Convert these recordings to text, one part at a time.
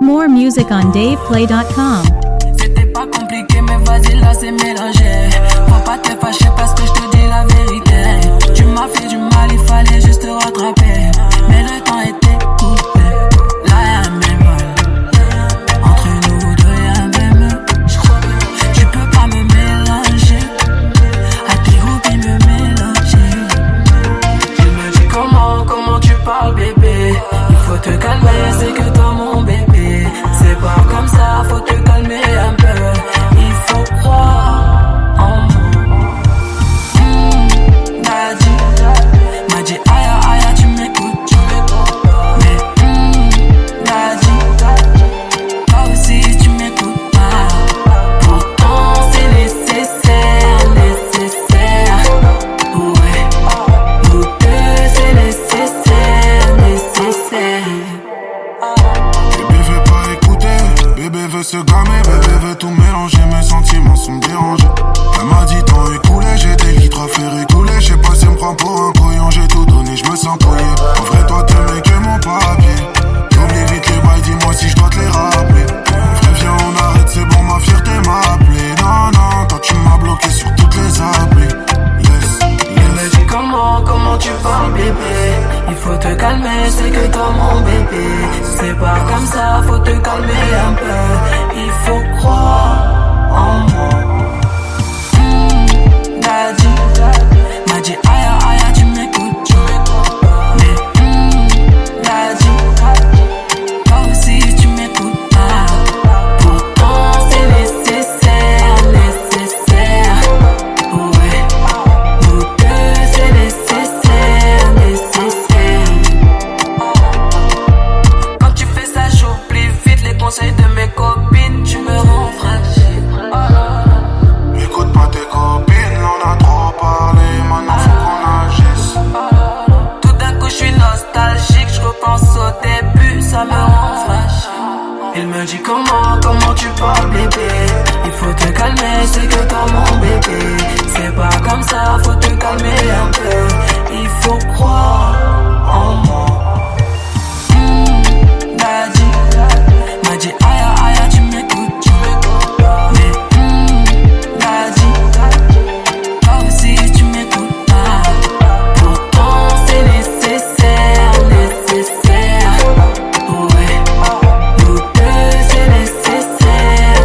More music on DavePlay.com. C'était pas compliqué, mais vas-y, là c'est mélangé. Faut pas te fâcher parce que je te dis la vérité. Tu m'as fait du mal, il fallait juste te rattraper. Mais le temps était coupé. Là y'a un bémol. Entre nous deux y'a un bémol. Tu peux pas me mélanger. À tes groupes ils me mélanger. Tu me dis comment tu parles bébé. Il faut te calmer, c'est que toi mon bébé. C'est pas comme ça, faut te calmer un peu. Il faut croire en moi. M'a dit aïe aïe tu m'écoutes. Mais toi aussi tu m'écoutes pas. Pourtant c'est nécessaire. Ouais, nous deux c'est nécessaire. Bébé veut pas écouter, bébé veut se gamer, bébé veut tout mélanger, mes sentiments sont dérangés. Elle m'a dit temps écoulé, j'ai des litres à faire écouler. Je sais pas si elle me prend pour un couillon, j'ai tout donné, je me sens collé. En vrai toi t'es mec et mon papier. T'oublies vite les bails, dis-moi si je dois te les rappeler. En vrai viens on arrête, c'est bon ma fierté m'a appelé. Non, toi tu m'as bloqué sur toutes les applis. Il me dit comment tu parles bébé. Il faut te calmer, c'est que toi mon bébé. C'est pas comme ça, faut te calmer un peu. Il faut croire en moi. M'a dit aïe tu m'écoutes. Mais toi aussi tu m'écoutes pas. Pourtant c'est nécessaire. Ouais, nous deux c'est nécessaire. Quand tu fais ça j'oublie vite les conseils de mes copines. Tu me rends fragile. Écoute pas tes copines, on a trop parlé, maintenant faut qu'on agisse. Tout d'un coup je suis nostalgique, je repense au début, ça me rend fragile. Il me dit comment tu parles bébé. Il faut te calmer, c'est que toi mon bébé. C'est pas comme ça, faut te calmer un peu. Il faut croire en moi. M'a dit aïe tu m'écoutes. Mais toi aussi tu m'écoutes pas. Pourtant c'est nécessaire. Ouais, nous deux c'est nécessaire.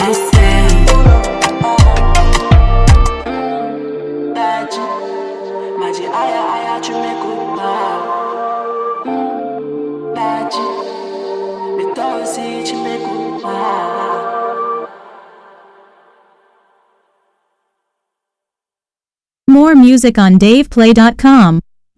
M'a dit aïe tu m'écoutes pas. Mais toi aussi tu m'écoutes pas. More music on DavePlay.com.